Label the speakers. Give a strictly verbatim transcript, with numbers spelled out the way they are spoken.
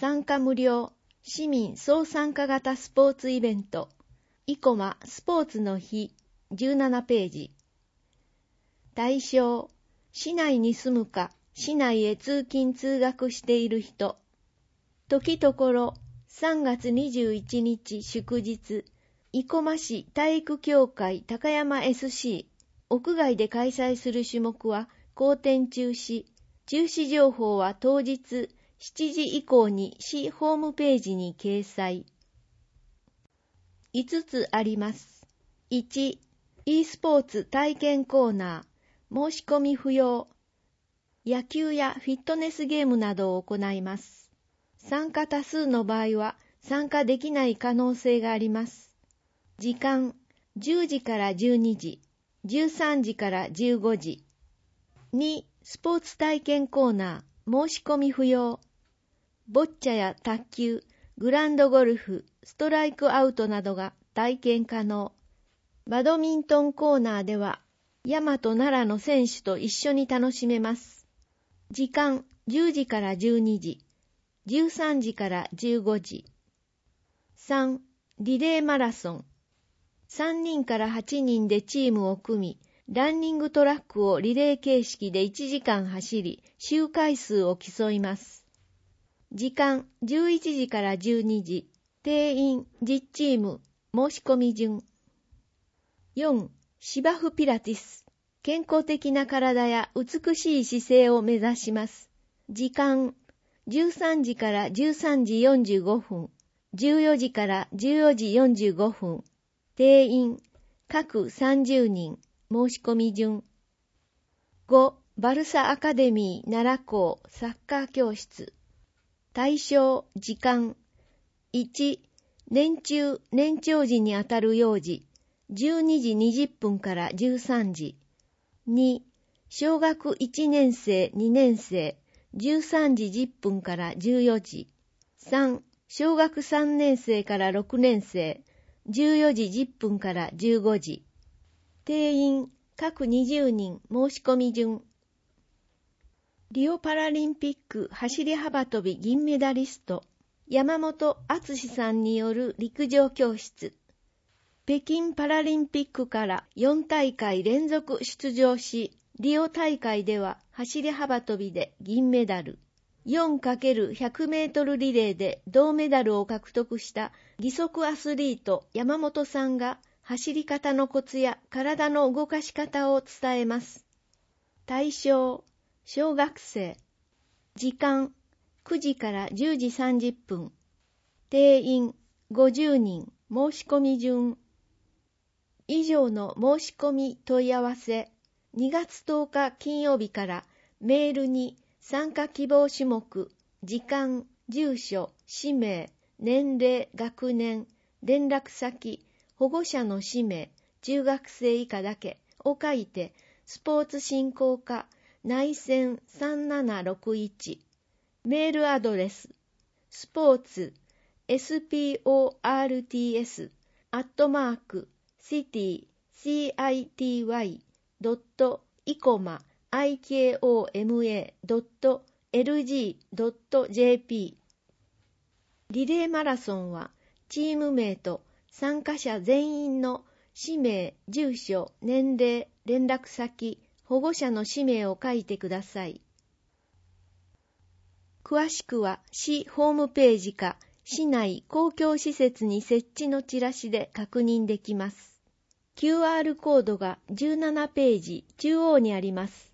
Speaker 1: 参加無料、市民総参加型スポーツイベント、生駒スポーツの日、じゅうななページ。対象、市内に住むか、市内へ通勤通学している人。時ところ、さんがつにじゅういちにち祝日、生駒市体育協会高山 エスシー、屋外で開催する種目は後天中止。中止情報は当日しちじ以降に市ホームページに掲載。いつつあります。いち、e スポーツ体験コーナー、申し込み不要。野球やフィットネスゲームなどを行います。参加多数の場合は参加できない可能性があります。時間、じゅうじからじゅうにじ、じゅうさんじからじゅうごじ。に、スポーツ体験コーナー、申し込み不要。ボッチャや卓球、グランドゴルフ、ストライクアウトなどが体験可能。バドミントンコーナーでは、山と奈良の選手と一緒に楽しめます。時間、じゅうじからじゅうにじ、じゅうさんじからじゅうごじ。さん、リレーマラソン。さんにんからはちにんでチームを組み、ランニングトラックをリレー形式でいちじかん走り、周回数を競います。時間、じゅういちじからじゅうにじ。定員、じゅっチーム。申し込み順。よん、芝生ピラティス。健康的な体や美しい姿勢を目指します。時間、じゅうさんじからじゅうさんじよんじゅうごふん。じゅうよじからじゅうよじよんじゅうごふん。定員、各さんじゅうにん。申し込み順。ご、バルサアカデミー奈良校サッカー教室。対象、時間。いち、年中、年長時にあたる幼児。じゅうにじにじゅっぷんからじゅうさんじ。に、小学いちねんせい、にねんせい。じゅうさんじじゅっぷんからじゅうよじ。さん、小学さんねんせいからろくねんせい。じゅうよじじゅっぷんからじゅうごじ。定員、各にじゅうにん。申し込み順。リオパラリンピック走り幅跳び銀メダリスト、山本敦さんによる陸上教室。北京パラリンピックからよんたいかい連続出場し、リオ大会では走り幅跳びで銀メダル、よんかけるひゃくメートルリレーで銅メダルを獲得した義足アスリート山本さんが走り方のコツや体の動かし方を伝えます。対象、小学生。時間、くじからじゅうじさんじゅっぷん。定員、ごじゅうにん。申し込み順。以上の申し込み問い合わせ、にがつとおか金曜日からメールに参加希望種目、時間、住所、氏名、年齢、学年、連絡先、保護者の氏名、中学生以下だけを書いて、スポーツ振興課内線さんななろくいち、メールアドレス、スポーツ、エスピーオーアールティーエス、アットマーク、シティ、シーアイティーワイ、ドット、イコマ、アイケーオーエムエー、ドット、エルジー、ドット、ジェーピー。リレーマラソンは、チーム名と参加者全員の氏名、住所、年齢、連絡先、保護者の氏名を書いてください。詳しくは市ホームページか市内公共施設に設置のチラシで確認できます。キューアール コードがじゅうななページ中央にあります。